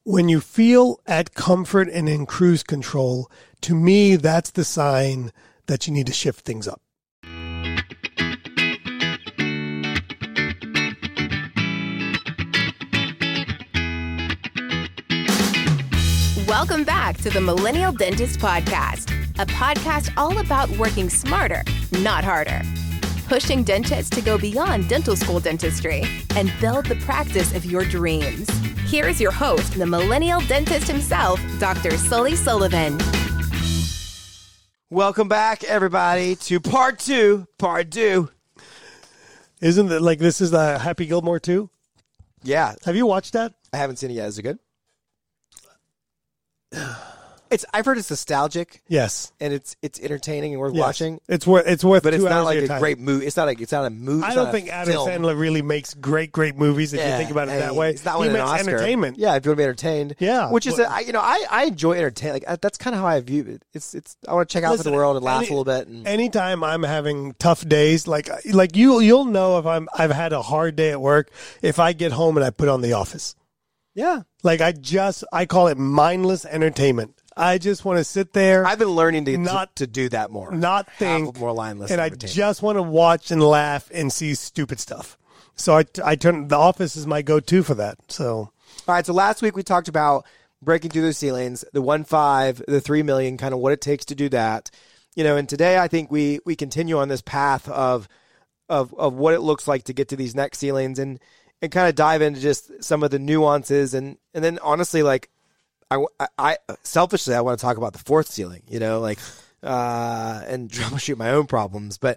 When you feel at comfort and in cruise control, to me, that's the sign that you need to shift things up. Welcome back to the Millennial Dentist Podcast, a podcast all about working smarter, not harder. Pushing dentists to go beyond dental school dentistry and build the practice of your dreams. Here is your host, the Millennial Dentist himself, Dr. Sully Sullivan. Welcome back, everybody, to part two. Isn't it like this is the Happy Gilmore 2? Yeah. Have you watched that? I haven't seen it yet. Is it good? I've heard it's nostalgic. Yes, and it's entertaining and worth watching. It's worth. But it's 2 not hours like of your a time. great movie. It's not a movie. I don't think Adam Sandler really makes great movies if you think about it that way. It's not he winning an makes Oscar. entertainment. Yeah, if you want to be entertained. Yeah, which is I enjoy entertainment. Like that's kind of how I view it. It's I want to check out for the world and laugh a little bit. And anytime I'm having tough days, like you'll know if I've had a hard day at work if I get home and I put on The Office. Yeah, like I call it mindless entertainment. I just want to sit there. I've been learning to do that more. Not think. More mindless. And I just want to watch and laugh and see stupid stuff. So I turn The Office is my go-to for that. So all right. So last week we talked about breaking through those ceilings, the 1.5, the 3 million, kind of what it takes to do that. And today I think we continue on this path of what it looks like to get to these next ceilings and kind of dive into just some of the nuances and then honestly, like, I selfishly, I want to talk about the fourth ceiling, and troubleshoot my own problems. But,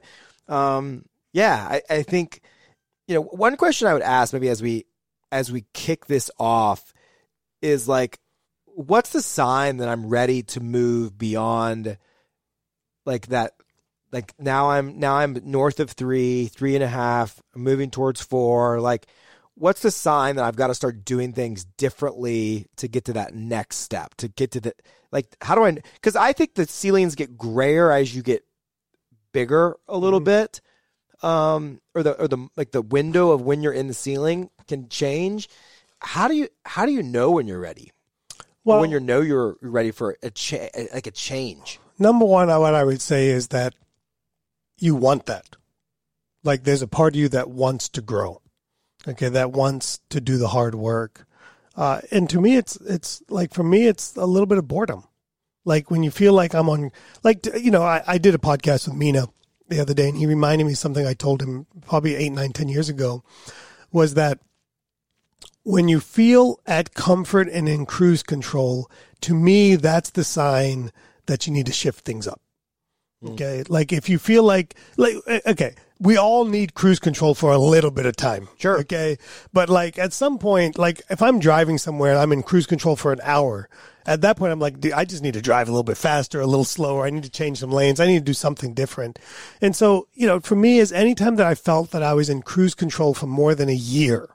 I think, one question I would ask maybe as we kick this off is like, what's the sign that I'm ready to move beyond like that? Like now I'm north of 3.5, I'm moving towards 4, like, what's the sign that I've got to start doing things differently to get to that next step, to get to the, like, how do I, because I think the ceilings get grayer as you get bigger a little bit, or the window of when you're in the ceiling can change. How do you know when you're ready? Well, or when you're ready for a change. Number one, what I would say is that you want that. Like there's a part of you that wants to grow. Okay, that wants to do the hard work. And to me, it's like, for me, it's a little bit of boredom. Like when you feel like I'm on, like, I did a podcast with Mina the other day and he reminded me something I told him probably 8, 9, 10 years ago, was that when you feel at comfort and in cruise control, to me, that's the sign that you need to shift things up. Okay. Like if you feel like, okay, we all need cruise control for a little bit of time. Sure. Okay. But like at some point, like if I'm driving somewhere and I'm in cruise control for an hour, at that point I'm like, dude, I just need to drive a little bit faster, a little slower. I need to change some lanes. I need to do something different. And so, for me is anytime that I felt that I was in cruise control for more than a year,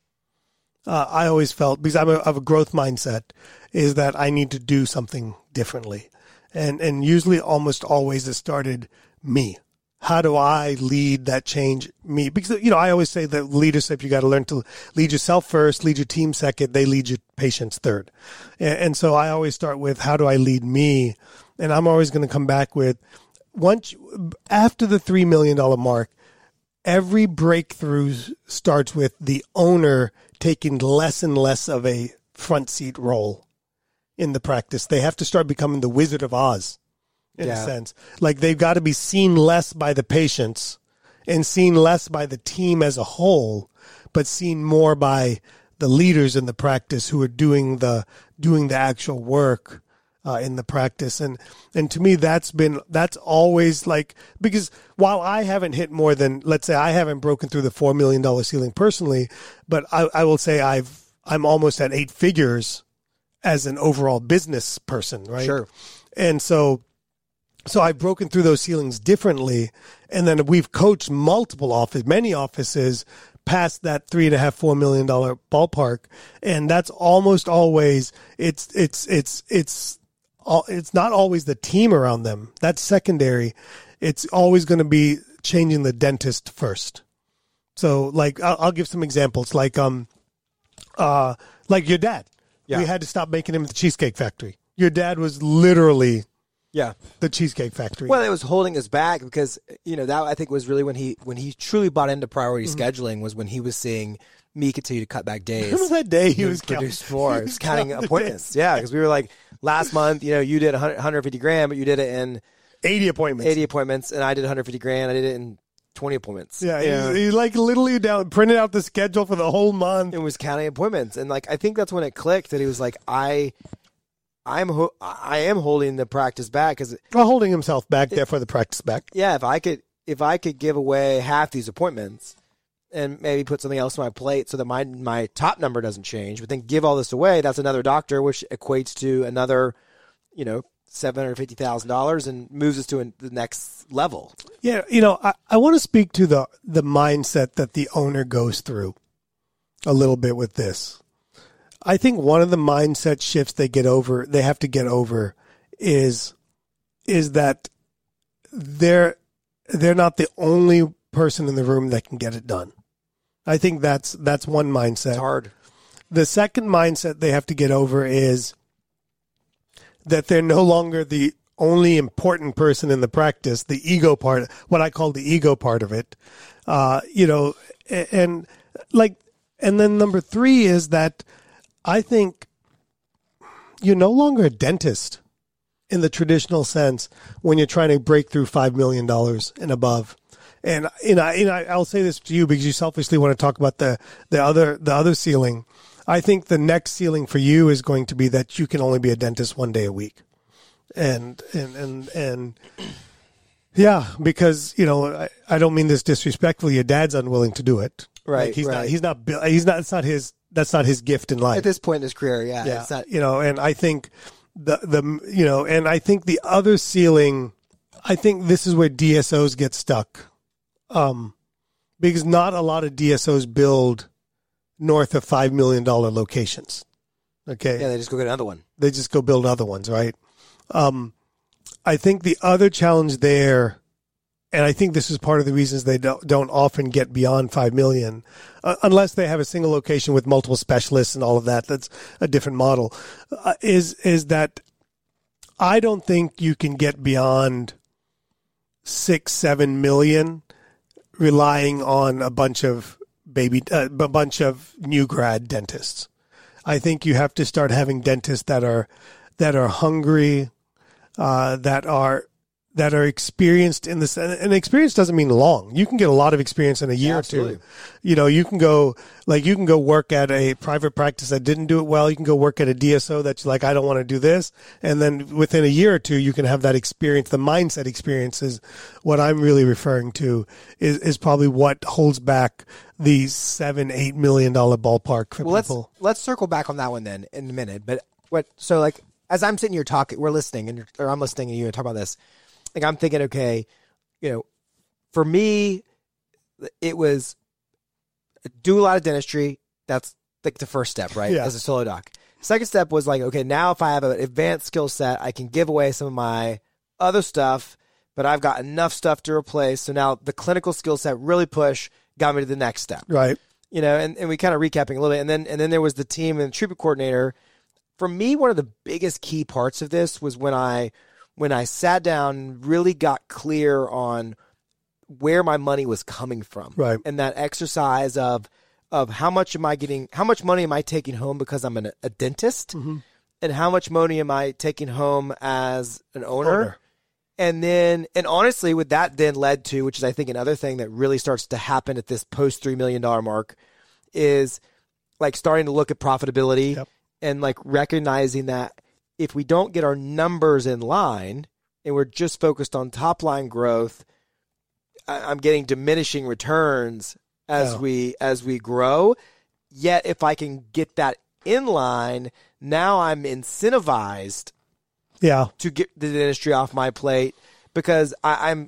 I always felt, because I have a growth mindset, is that I need to do something differently. And usually almost always it started me. How do I lead that change me? Because, I always say that leadership, you got to learn to lead yourself first, lead your team second, they lead your patients third. And so I always start with, how do I lead me? And I'm always going to come back with, after the $3 million mark, every breakthrough starts with the owner taking less and less of a front seat role in the practice. They have to start becoming the Wizard of Oz in a sense. Like they've got to be seen less by the patients and seen less by the team as a whole, but seen more by the leaders in the practice who are doing the actual work in the practice. And to me, that's always like, because while I haven't hit more than, let's say I haven't broken through the $4 million ceiling personally, but I will say I'm almost at 8 figures as an overall business person, right? Sure. And so I've broken through those ceilings differently. And then we've coached many offices past that $3.5-4 million ballpark. And that's almost always, it's not always the team around them. That's secondary. It's always going to be changing the dentist first. So like, I'll give some examples like your dad. Yeah. We had to stop making him at the Cheesecake Factory. Your dad was literally Yeah. the Cheesecake Factory. Well, it was holding us back because, that I think was really when he truly bought into priority scheduling was when he was seeing me continue to cut back days. Remember that day he was produce more. He was counting appointments. Yeah, because we were like, last month, you did 150 grand, but you did it in 80 appointments. 80 appointments, and I did 150 grand. I did it in 20 appointments. Yeah, he like literally printed out the schedule for the whole month. It was counting appointments, and like I think that's when it clicked that he was like, I am holding the practice back because Holding himself back there for the practice back. yeah, if I could give away half these appointments and maybe put something else on my plate so that my top number doesn't change, but then give all this away, that's another doctor, which equates to another, $750,000 and moves us to the next level. Yeah, I want to speak to the mindset that the owner goes through a little bit with this. I think one of the mindset shifts they have to get over is that they're not the only person in the room that can get it done. I think that's one mindset. It's hard. The second mindset they have to get over is that they're no longer the only important person in the practice, the ego part, what I call the ego part of it. And then number 3 is that I think you're no longer a dentist in the traditional sense when you're trying to break through $5 million and above. And I'll say this to you because you selfishly want to talk about the other ceiling. I think the next ceiling for you is going to be that you can only be a dentist one day a week. And yeah, because, I don't mean this disrespectfully. Your dad's unwilling to do it. Right. That's not his gift in life. At this point in his career, yeah. It's not, and I think and I think the other ceiling, I think this is where DSOs get stuck. Because not a lot of DSOs build north of $5 million locations. Okay. Yeah, they just go get another one. They just go build other ones, right? I think the other challenge there, and I think this is part of the reasons they don't often get beyond 5 million, unless they have a single location with multiple specialists and all of that. That's a different model. Is that I don't think you can get beyond 6-7 million relying on a bunch of new grad dentists. I think you have to start having dentists that are hungry, that are experienced in this. And experience doesn't mean long. You can get a lot of experience in a year or two. You can go work at a private practice that didn't do it well. You can go work at a DSO that's like, I don't want to do this. And then within a year or two, you can have that experience. The mindset experience is what I'm really referring to is probably what holds back the $7-8 million ballpark for people. Let's circle back on that one then in a minute. But as I'm sitting here talking, we're listening or I'm listening and you talk about this. Like I'm thinking, okay, for me, it was do a lot of dentistry. That's like the first step, right? Yeah. As a solo doc. Second step was like, okay, now if I have an advanced skill set, I can give away some of my other stuff, but I've got enough stuff to replace. So now the clinical skill set really got me to the next step. Right. And we kind of recapping a little bit. And then there was the team and the treatment coordinator. For me, one of the biggest key parts of this was when I sat down and really got clear on where my money was coming from. Right. And that exercise of how much money am I taking home because I'm a dentist, Mm-hmm. and how much money am I taking home as an owner. And honestly, what that then led to, which is I think another thing that really starts to happen at this post $3 million mark, is like starting to look at profitability. Yep. And like recognizing that if we don't get our numbers in line and we're just focused on top line growth, I'm getting diminishing returns as we grow. Yet if I can get that in line, now I'm incentivized to get the dentistry off my plate because I'm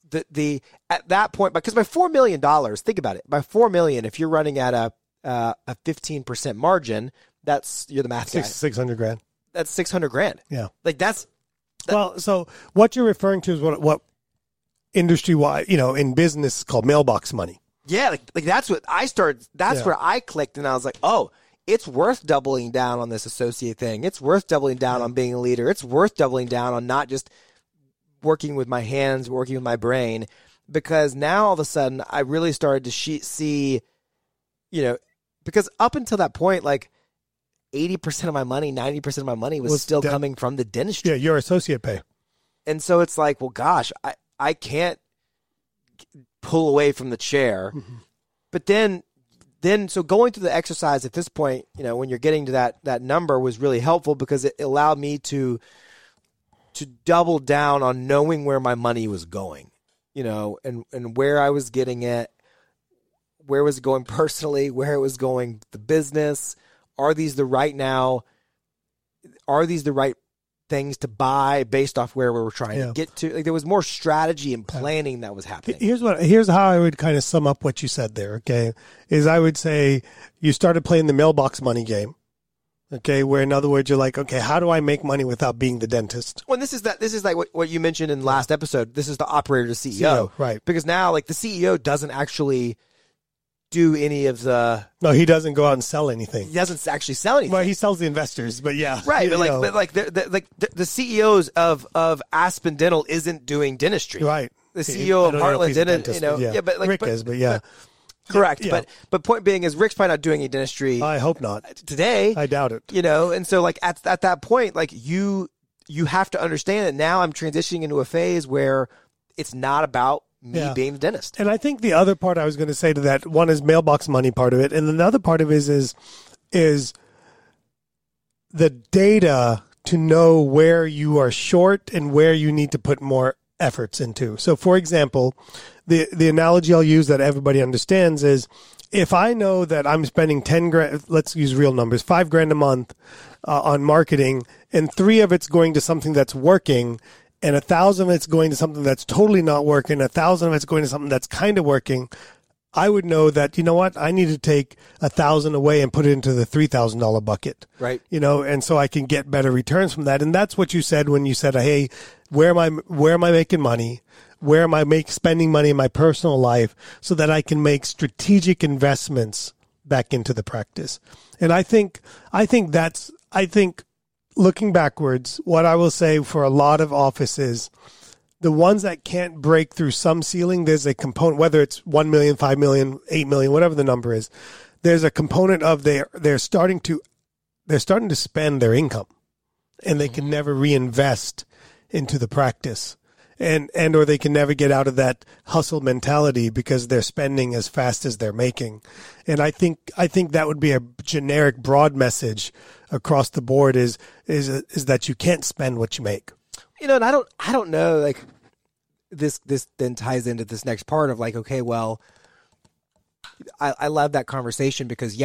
at that point, because by $4 million, think about it, by $4 million, if you're running at a 15% margin, you're the math guy. $600,000. That's $600,000. Yeah. Like well, so what you're referring to is what industry wide, in business is called mailbox money. Yeah. Like that's what I started. That's where I clicked and I was like, oh, it's worth doubling down on this associate thing. It's worth doubling down on being a leader. It's worth doubling down on not just working with my hands, working with my brain, because now all of a sudden I really started to see, because up until that point, like 80% of my money, 90% of my money was still coming from the dentistry. Yeah, your associate pay. And so it's like, well, gosh, I can't pull away from the chair. Mm-hmm. But then so going through the exercise at this point, when you're getting to that number was really helpful because it allowed me to double down on knowing where my money was going, and where I was getting it, where was it going personally, where it was going the business. Are these the right things to buy based off where we were trying to get to? Like, there was more strategy and planning that was happening. Here's how I would kind of sum up what you said there. Okay, is I would say you started playing the mailbox money game. Okay, where in other words you're like, okay, how do I make money without being the dentist? Well, this is like what you mentioned in the last episode. This is the operator to CEO, right? Because now, like, the CEO doesn't actually do any of the. No, he doesn't go out and sell anything. He doesn't actually sell anything. Well, he sells the investors, but yeah, right. The CEOs of Aspen Dental isn't doing dentistry, right? The CEO of Heartland didn't, but Rick is, but yeah. Correct, yeah. But point being is Rick's probably not doing any dentistry. I hope not today. I doubt it. And so like at that point, like you have to understand that now I'm transitioning into a phase where it's not about me being the dentist. And I think the other part I was going to say to that, one is mailbox money part of it, and another part of it is the data to know where you are short and where you need to put more efforts into. So, for example, the analogy I'll use that everybody understands is if I know that I'm spending 10 grand, let's use real numbers, $5,000 a month on marketing, and 3 of it's going to something that's working, and 1,000 of it's going to something that's totally not working, 1,000 of it's going to something that's kind of working, I would know that, you know what, I need to take 1,000 away and put it into the $3,000 bucket. Right. And so I can get better returns from that. And that's what you said when you said, hey, where am I making money? Where am I spending money in my personal life so that I can make strategic investments back into the practice? And I think looking backwards, what I will say for a lot of offices, the ones that can't break through some ceiling, there's a component, whether it's 1 million, 5 million, 8 million, whatever the number is, there's a component of they're starting to spend their income, and they can never reinvest into the practice, and or they can never get out of that hustle mentality because they're spending as fast as they're making. And I think that would be a generic broad message across the board is that you can't spend what you make. And I don't know, like, this then ties into this next part of like, okay, well, I love that conversation because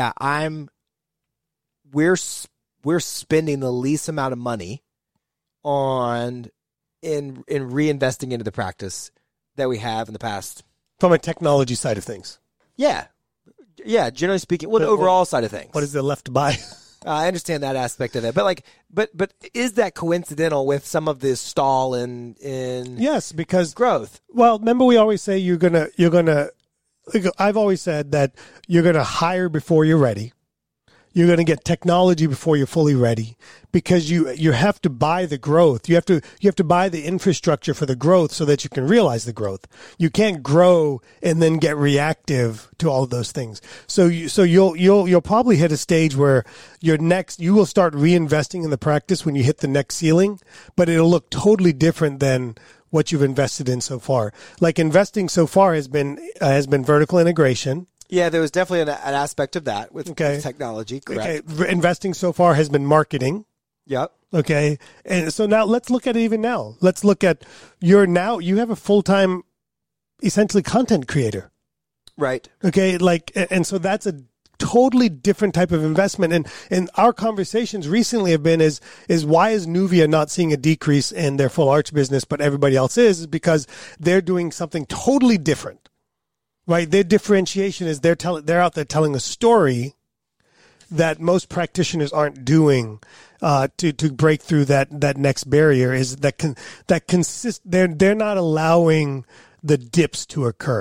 we're spending the least amount of money in reinvesting into the practice that we have in the past. From a technology side of things. Yeah. Yeah, generally speaking, the overall side of things. What is there left to buy? I understand that aspect of it, but is that coincidental with some of this stall in yes, because growth? Well, remember we always say you're gonna. I've always said that you're gonna hire before you're ready. You're going to get technology before you're fully ready, because you have to buy the growth. You have to buy the infrastructure for the growth so that you can realize the growth. You can't grow and then get reactive to all of those things. So you'll probably hit a stage where you will start reinvesting in the practice when you hit the next ceiling, but it'll look totally different than what you've invested in so far. Like investing so far has been vertical integration. Yeah, there was definitely an aspect of that with technology. Correct. Okay. Investing so far has been marketing. Yep. Okay. And so now let's look at it even now. Let's look at you have a full-time, essentially, content creator. Right. Okay. And so that's a totally different type of investment. And our conversations recently have been is why is Nuvia not seeing a decrease in their full arch business, but everybody else is because they're doing something totally different. Right, their differentiation is they're out there telling a story that most practitioners aren't doing to break through that next barrier. They're not allowing the dips to occur.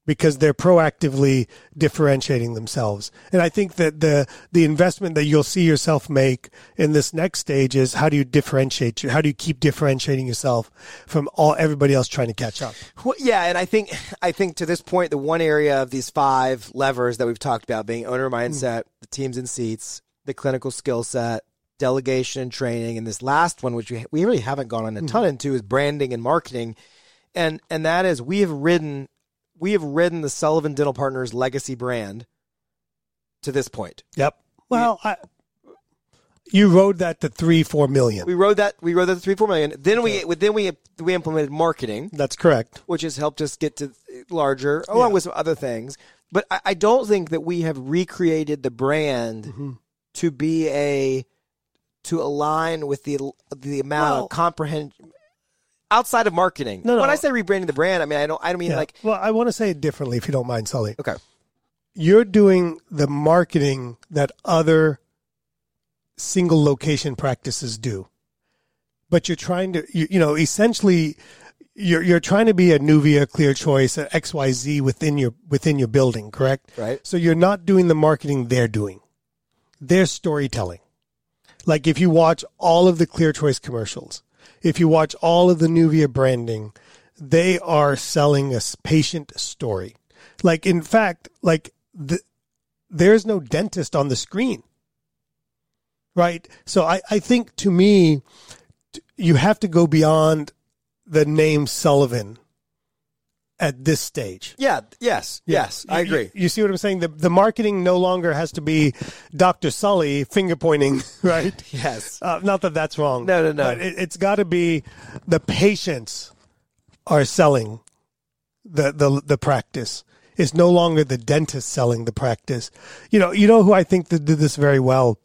because they're proactively differentiating themselves. And I think that the investment that you'll see yourself make in this next stage is how do you differentiate you? How do you keep differentiating yourself from everybody else trying to catch up? Well, yeah, and I think to this point, the one area of these 5 levers that we've talked about being owner mindset, the teams and seats, the clinical skill set, delegation and training, and this last one, which we really haven't gone on a ton into, is branding and marketing. And that is we have ridden the Sullivan Dental Partners legacy brand to this point. Yep. Well, you rode that to 3-4 million. We rode that to 3-4 million. Then we implemented marketing. That's correct. Which has helped us get to larger, along with some other things. But I don't think that we have recreated the brand to align with the amount of comprehension outside of marketing. No. When I say rebranding the brand, I mean I don't mean like. Well, I want to say it differently, if you don't mind, Sully. Okay. You're doing the marketing that other single location practices do, but you're trying to, essentially, you're trying to be a Nuvia, Clear Choice, a XYZ within your building, correct? Right. So you're not doing the marketing they're doing. They're storytelling. Like if you watch all of the Clear Choice commercials, if you watch all of the Nuvia branding, they are selling a patient story. Like, in fact, there's no dentist on the screen, right? So I think, to me, you have to go beyond the name Sullivan at this stage. Yeah. Yes. I agree. You see what I'm saying? The marketing no longer has to be Dr. Sully finger pointing, right? Yes. Not that that's wrong. No. But it's got to be the patients are selling the practice. It's no longer the dentist selling the practice. You know who I think that did this very well.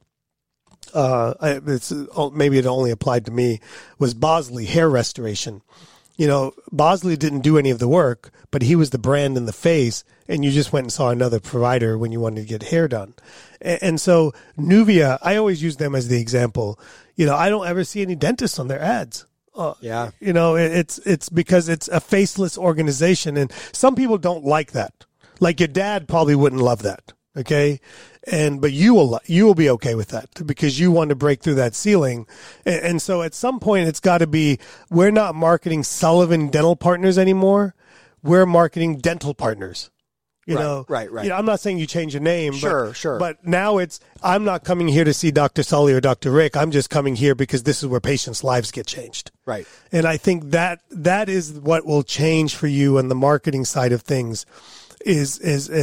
Maybe it only applied to me, was Bosley Hair Restoration. Bosley didn't do any of the work, but he was the brand in the face, and you just went and saw another provider when you wanted to get hair done. And so Nuvia, I always use them as the example. I don't ever see any dentists on their ads. Yeah. It's because it's a faceless organization, and some people don't like that. Like your dad probably wouldn't love that. Okay. But you will be okay with that because you want to break through that ceiling. And so at some point it's got to be, we're not marketing Sullivan Dental Partners anymore. We're marketing dental partners. Right. I'm not saying you change your name. Sure. But now I'm not coming here to see Dr. Sully or Dr. Rick. I'm just coming here because this is where patients' lives get changed. Right. And I think that is what will change for you on the marketing side of things. Is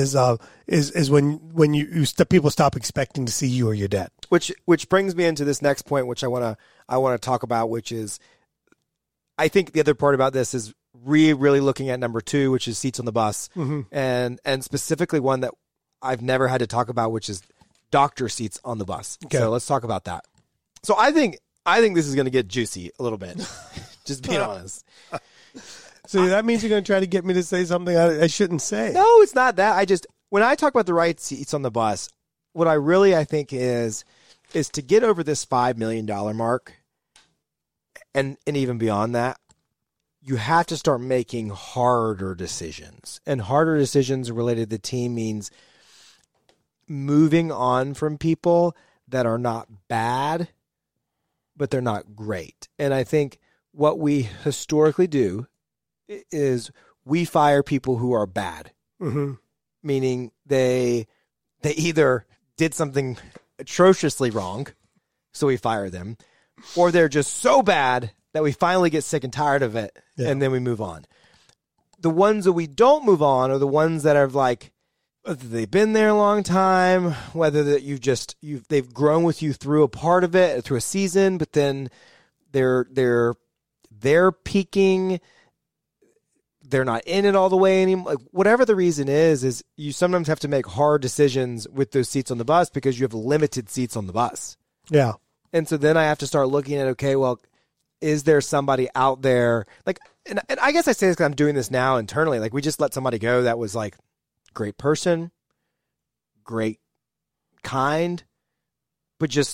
when people stop expecting to see you or your dad. Which brings me into this next point, which I want to talk about, which is, I think the other part about this is really looking at number 2, which is seats on the bus, and specifically one that I've never had to talk about, which is doctor seats on the bus. Okay. So let's talk about that. So I think this is going to get juicy a little bit, just being honest. So that means you're going to try to get me to say something I shouldn't say. No, it's not that. When I talk about the right seats on the bus, what I think is to get over this $5 million mark and even beyond that, you have to start making harder decisions. And harder decisions related to the team means moving on from people that are not bad, but they're not great. And I think what we historically do is we fire people who are bad, meaning they either did something atrociously wrong, so we fire them, or they're just so bad that we finally get sick and tired of it, and then we move on. The ones that we don't move on are the ones that are like, whether they've been there a long time, whether that they've grown with you through a part of it, through a season, but then they're peaking. They're not in it all the way anymore. Like, whatever the reason is you sometimes have to make hard decisions with those seats on the bus because you have limited seats on the bus. Yeah. And so then I have to start looking at, okay, well, is there somebody out there? Like, and I guess I say this because I'm doing this now internally. Like, we just let somebody go that was like great person, great, kind, but just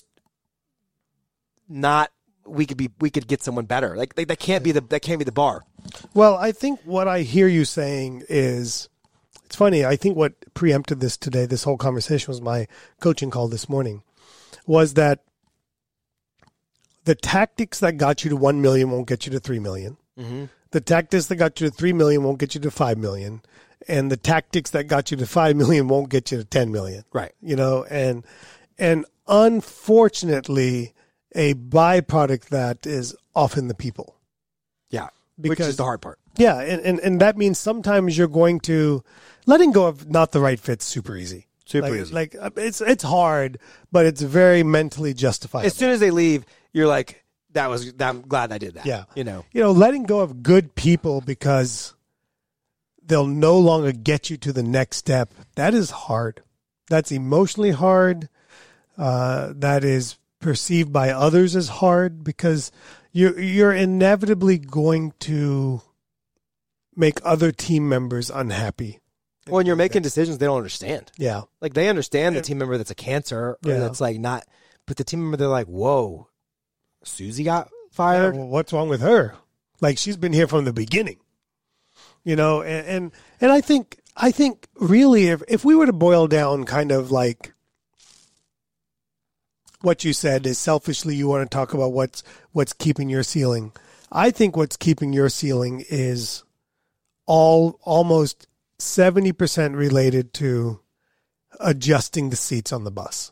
not. We could get someone better. Like that can't be the bar. Well, I think what I hear you saying is It's funny. I think what preempted this today, this whole conversation, was my coaching call this morning, was that the tactics that got you to 1 million won't get you to 3 million. Mm-hmm. The tactics that got you to 3 million won't get you to 5 million. And the tactics that got you to 5 million won't get you to 10 million. Right. And unfortunately, a byproduct that is often the people. Yeah. Because, which is the hard part. Yeah. And that means sometimes you're going to letting go of not the right fit super easy. Super easy. Like it's hard, but it's very mentally justifiable. As soon as they leave, you're like, I'm glad I did that. Yeah. Letting go of good people because they'll no longer get you to the next step. That is hard. That's emotionally hard. That is perceived by others as hard because you're inevitably going to make other team members unhappy. When you're making decisions they don't understand. Yeah. Like they understand the team member that's a cancer or that's like not, but the team member, they're like, whoa, Susie got fired? Yeah, well, what's wrong with her? Like she's been here from the beginning. And I think really if we were to boil down kind of like what you said is selfishly you want to talk about what's keeping your ceiling. I think what's keeping your ceiling is almost 70% related to adjusting the seats on the bus.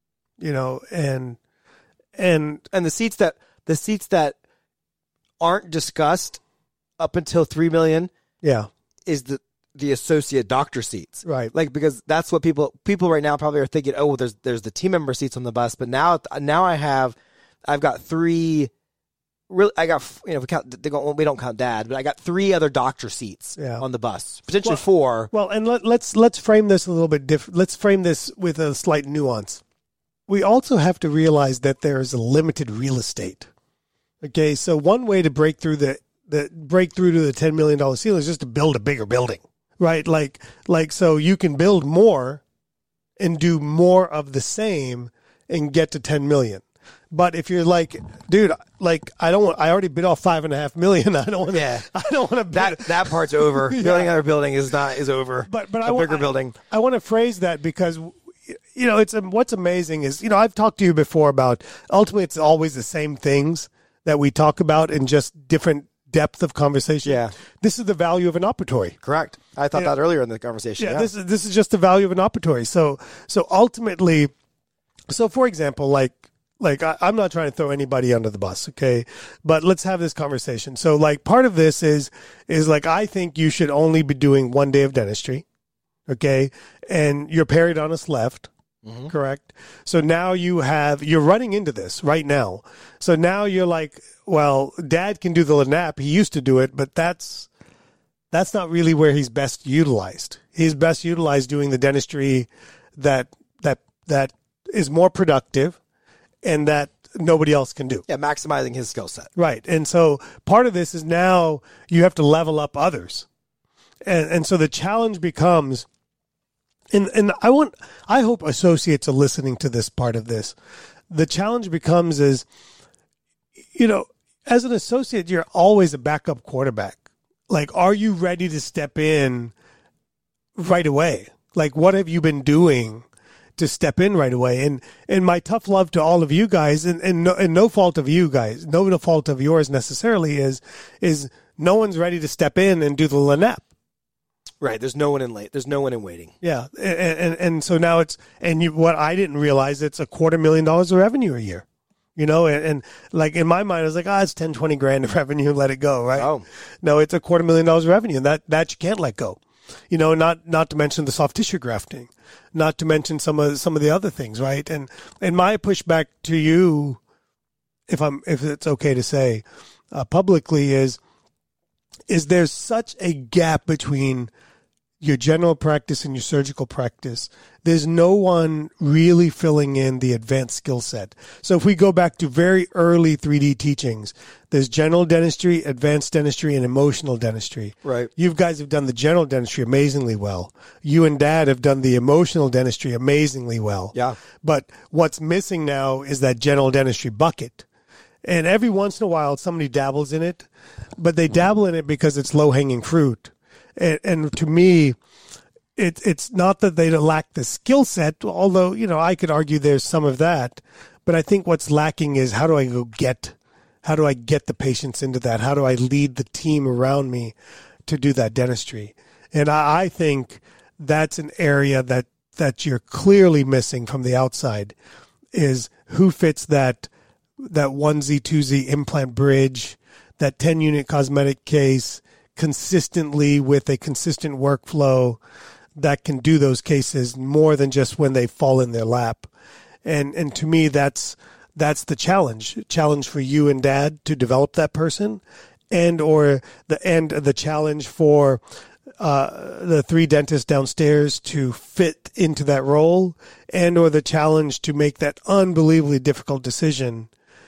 And the seats that aren't discussed up until 3 million is the associate doctor seats. Right. Like, because that's what people right now probably are thinking, oh, well, there's the team member seats on the bus, but now I've got 3 really, I got, we don't count Dad, but I got 3 other doctor seats on the bus, potentially 4. Well, and let's frame this a little bit different. Let's frame this with a slight nuance. We also have to realize that there is a limited real estate. Okay, so one way to break through to the $10 million ceiling is just to build a bigger building, right? Like so you can build more and do more of the same and get to 10 million. But if you're like, dude, like I already bid off $5.5 million. I don't want to. That part's over. Building another building is over. But bigger building. I want to phrase that because it's what's amazing is I've talked to you before about ultimately it's always the same things that we talk about in just different depth of conversation. Yeah, this is the value of an operatory. Correct. I thought that earlier in the conversation. Yeah, this is just the value of an operatory. So ultimately, for example, like I'm not trying to throw anybody under the bus, okay? But let's have this conversation. So like part of this is like I think you should only be doing 1 day of dentistry, okay? And your periodontist left, correct? So now you're running into this right now. So now you're like, well, Dad can do the LANAP. He used to do it, but that's not really where he's best utilized. He's best utilized doing the dentistry that is more productive and that nobody else can do. Yeah, maximizing his skill set. Right. And so part of this is now you have to level up others. And so the challenge becomes, and I hope associates are listening to this part of this. The challenge becomes is, as an associate, you're always a backup quarterback. Like, are you ready to step in right away? Like, what have you been doing to step in right away? And my tough love to all of you guys, and no fault of you guys, no fault of yours necessarily, is no one's ready to step in and do the LANAP. Right. There's no one in waiting. Yeah. And so now what I didn't realize, it's $250,000 of revenue a year. And like in my mind, I was like, it's 10, 20 grand of revenue, let it go, right? Oh. No, it's $250,000 of revenue, and that you can't let go. Not to mention the soft tissue grafting, not to mention some of the other things, right? And my pushback to you, if it's okay to say publicly, is there's such a gap between your general practice and your surgical practice. There's no one really filling in the advanced skill set. So if we go back to very early 3D teachings, there's general dentistry, advanced dentistry, and emotional dentistry. Right. You guys have done the general dentistry amazingly well. You and Dad have done the emotional dentistry amazingly well. Yeah. But what's missing now is that general dentistry bucket. And every once in a while, somebody dabbles in it, but they dabble in it because it's low-hanging fruit. And to me, it's not that they lack the skill set, although, I could argue there's some of that. But I think what's lacking is how do I get the patients into that? How do I lead the team around me to do that dentistry? And I think that's an area that you're clearly missing from the outside, is who fits that 1Z, 2Z implant bridge, that 10-unit cosmetic case consistently with a consistent workflow that can do those cases more than just when they fall in their lap. And to me, that's the challenge for you and Dad to develop that person, and the challenge for the 3 dentists downstairs to fit into that role, and or the challenge to make that unbelievably difficult decision,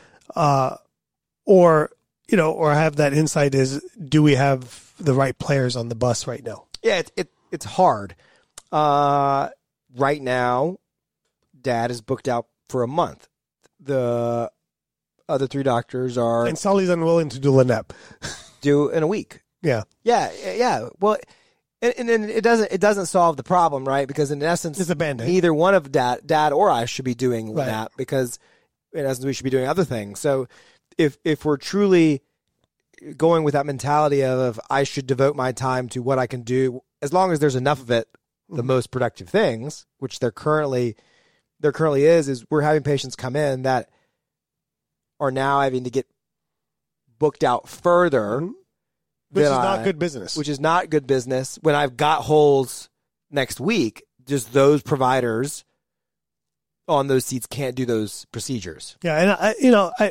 or have that insight is, do we have the right players on the bus right now? Yeah, it's hard. Right now, Dad is booked out for a month. The other 3 doctors are... And Sully's unwilling to do Lynette. Do in a week. Yeah. Yeah. Well, and it doesn't solve the problem, right? Because in essence, it's a Band-Aid. Neither one of Dad or I should be doing that, because in essence we should be doing other things. So if we're truly going with that mentality of I should devote my time to what I can do, as long as there's enough of it, the most productive things, which there currently is we're having patients come in that are now having to get booked out further. Which is not good business. Which is not good business. When I've got holes next week, just those providers on those seats can't do those procedures. Yeah, and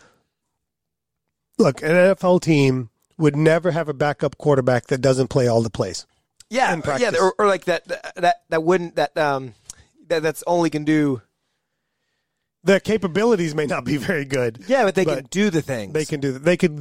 look, an NFL team would never have a backup quarterback that doesn't play all the plays. Yeah, or like that's only can do. Their capabilities may not be very good. Yeah, but they can do the things. They can do. They could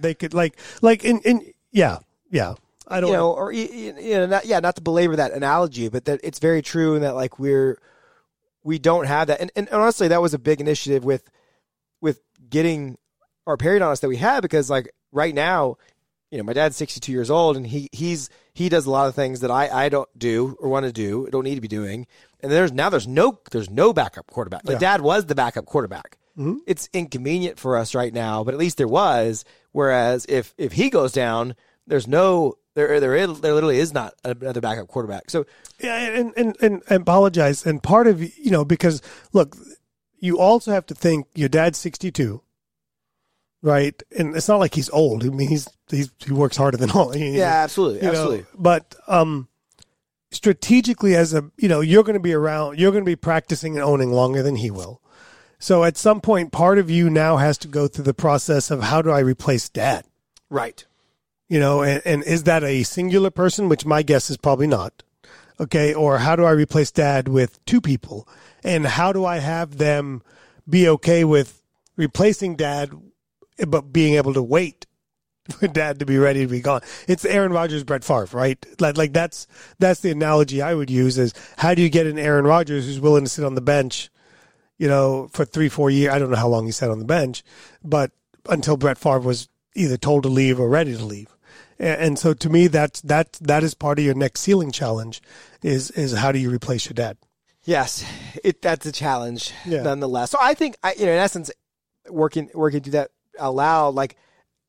yeah. I don't know, or not to belabor that analogy, but that it's very true, in that like we don't have that, and honestly, that was a big initiative with getting our periodontist that we had, because like right now, my dad's 62 years old, and he does a lot of things that I don't do or want to do, don't need to be doing. And there's no backup quarterback. Like Dad was the backup quarterback. Mm-hmm. It's inconvenient for us right now, but at least there was. Whereas if he goes down, there literally is not another backup quarterback. So yeah, and apologize. And part of because look, you also have to think your dad's 62. Right, and it's not like he's old. I mean, he works harder than all. Yeah, absolutely. But strategically, as you're going to be around, you're going to be practicing and owning longer than he will. So at some point, part of you now has to go through the process of, how do I replace Dad? Right. And is that a singular person, which my guess is probably not. Okay, or how do I replace Dad with 2 people, and how do I have them be okay with replacing Dad, but being able to wait for Dad to be ready to be gone? It's Aaron Rodgers, Brett Favre, right? Like that's the analogy I would use, is how do you get an Aaron Rodgers who's willing to sit on the bench, for 3-4 years? I don't know how long he sat on the bench, but until Brett Favre was either told to leave or ready to leave. And so to me, that is part of your next ceiling challenge, is how do you replace your dad? Yes, that's a challenge nonetheless. So I think, in essence, working through that out loud, like,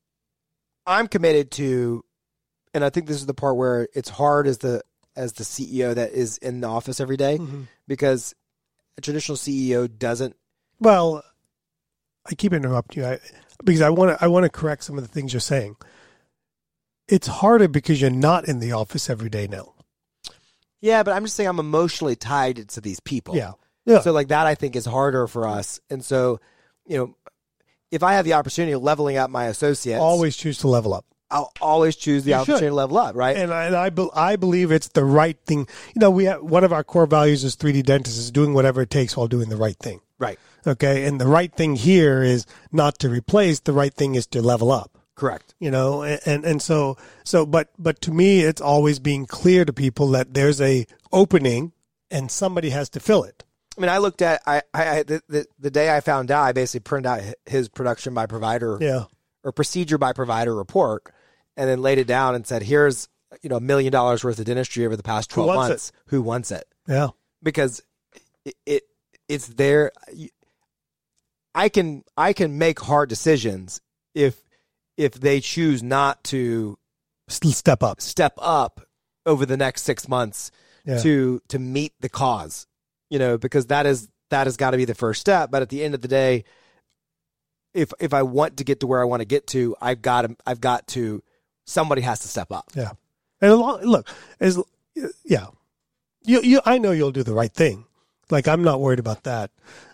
I'm committed to, and I think this is the part where it's hard as the CEO that is in the office every day, because a traditional CEO doesn't. Well, I keep interrupting you because I want to correct some of the things you're saying. It's harder because you're not in the office every day now. Yeah, but I'm just saying I'm emotionally tied to these people. Yeah. So like that, I think, is harder for us, and so if I have the opportunity of leveling up my associates, always choose to level up. I'll always choose the opportunity to level up, right? And I believe it's the right thing. We have, one of our core values as 3D dentists is doing whatever it takes while doing the right thing. Right. Okay. And the right thing here is not to replace. The right thing is to level up. Correct. And so, but to me, it's always being clear to people that there's a opening and somebody has to fill it. I mean, I looked at the day I found out, I basically printed out his production by provider, or procedure by provider report, and then laid it down and said, here's $1 million worth of dentistry over the past 12 months. Who wants it? Yeah. Because it's there. I can make hard decisions if they choose not to step up over the next 6 months to meet the cause, because that has got to be the first step. But at the end of the day, if I want to get to where I want to get to, I've got to, somebody has to step up. Yeah. And I know you'll do the right thing. Like, I'm not worried about that.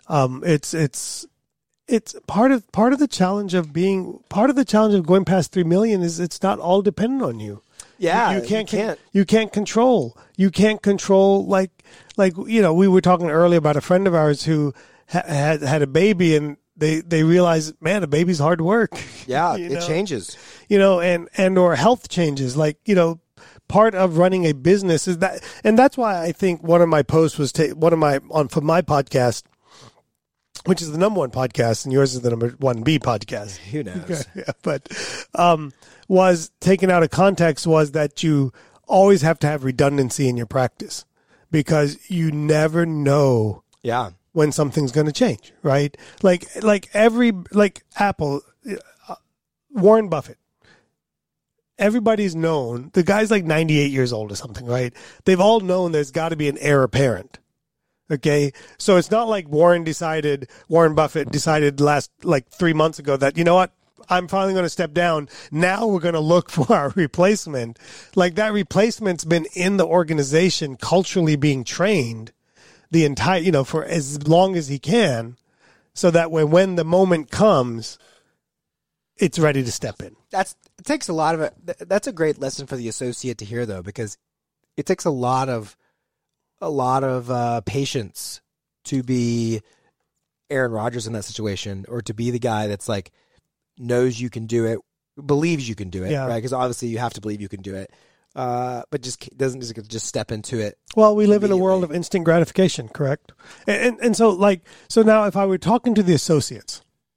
It's part of the challenge of going past 3 million is it's not all dependent on you. Yeah. You can't control like, we were talking earlier about a friend of ours who had a baby, and they realized, man, a baby's hard work. Yeah. It changes, and or health changes. Like, part of running a business is that, and that's why I think one of my posts was for my podcast, which is the number 1 podcast, and yours is the number 1B podcast. Who knows? Yeah, but was taken out of context was that you always have to have redundancy in your practice, because you never know when something's going to change, right? Like Apple, Warren Buffett. Everybody's known, the guy's like 98 years old or something, right? They've all known there's got to be an heir apparent. Okay. So it's not like Warren Buffett decided last 3 months ago that, you know what, I'm finally going to step down. Now we're going to look for our replacement. Like, that replacement's been in the organization culturally being trained the entire, for as long as he can, so that when the moment comes, it's ready to step in. It takes a lot of it. That's a great lesson for the associate to hear, though, because it takes a lot of patience to be Aaron Rodgers in that situation, or to be the guy that's like, knows you can do it, believes you can do it, right? Because obviously you have to believe you can do it, but just doesn't just step into it. Well, we live in a world of instant gratification, correct? And so now if I were talking to the associates,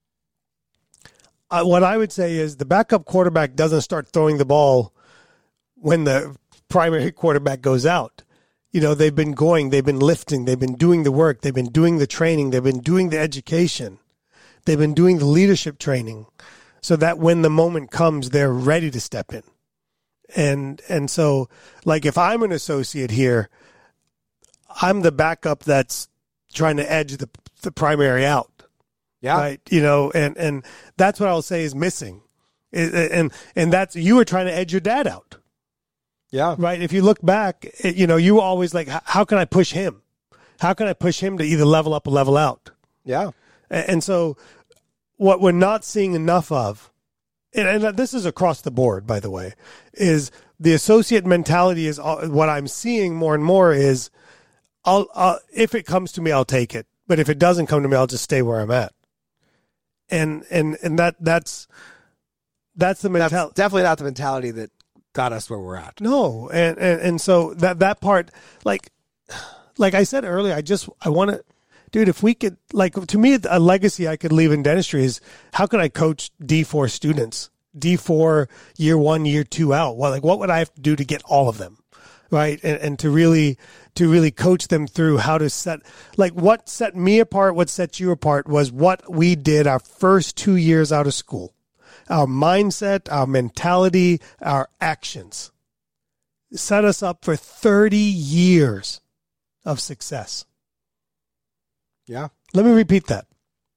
what I would say is the backup quarterback doesn't start throwing the ball when the primary quarterback goes out. They've been lifting, they've been doing the work, they've been doing the training, they've been doing the education, they've been doing the leadership training, so that when the moment comes, they're ready to step in. And so, like, if I'm an associate here, I'm the backup that's trying to edge the primary out. Yeah. Right. And that's what I'll say is missing. And that's, you were trying to edge your dad out. Yeah. Right. If you look back, you were always like, how can I push him? How can I push him to either level up or level out? Yeah. And so what we're not seeing enough of, and this is across the board, by the way, is the associate mentality is what I'm seeing more and more is, if it comes to me, I'll take it. But if it doesn't come to me, I'll just stay where I'm at. And that's the mentality. That's definitely not the mentality that got us where we're at. No. And so that part, like I said earlier, I want to, dude, if we could, to me, a legacy I could leave in dentistry is, how could I coach D4 students, D4 year 1, year 2 out? Well, what would I have to do to get all of them? Right. And to really coach them through how to set, what set me apart, what set you apart was what we did our first 2 years out of school. Our mindset, our mentality, our actions set us up for 30 years of success. Yeah. Let me repeat that.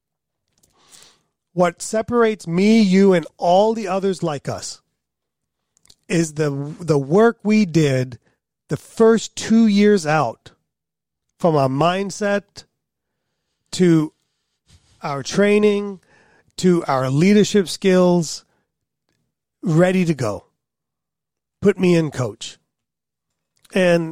What separates me, you, and all the others like us is the work we did the first 2 years out, from our mindset to our training to our leadership skills, ready to go. Put me in, coach. And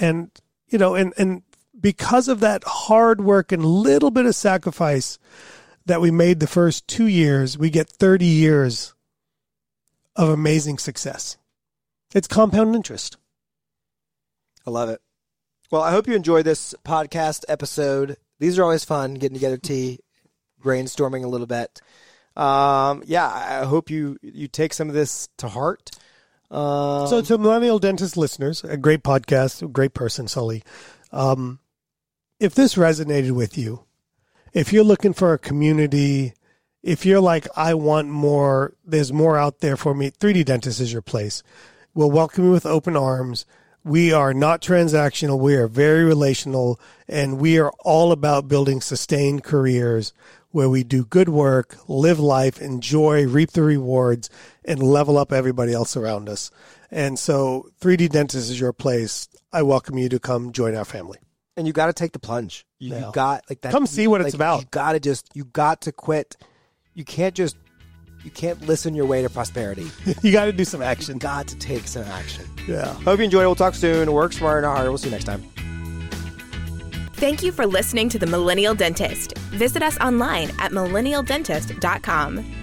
because of that hard work and little bit of sacrifice that we made the first 2 years, we get 30 years of amazing success. It's compound interest. I love it. Well, I hope you enjoyed this podcast episode. These are always fun, getting together, tea, brainstorming a little bit. I hope you take some of this to heart. So to Millennial Dentist listeners, a great podcast, a great person, Sully. If this resonated with you, if you're looking for a community, if you're like, I want more, there's more out there for me, 3D Dentist is your place. We'll welcome you with open arms. We are not transactional. We are very relational, and we are all about building sustained careers where we do good work, live life, enjoy, reap the rewards, and level up everybody else around us. And so 3D Dentist is your place. I welcome you to come join our family. And you got to take the plunge. You got like that. Come see what it's about. You got to quit. You can't listen your way to prosperity. You got to do some action. You got to take some action. Yeah. Hope you enjoyed it. We'll talk soon. Work smarter, not harder. We'll see you next time. Thank you for listening to The Millennial Dentist. Visit us online at millennialdentist.com.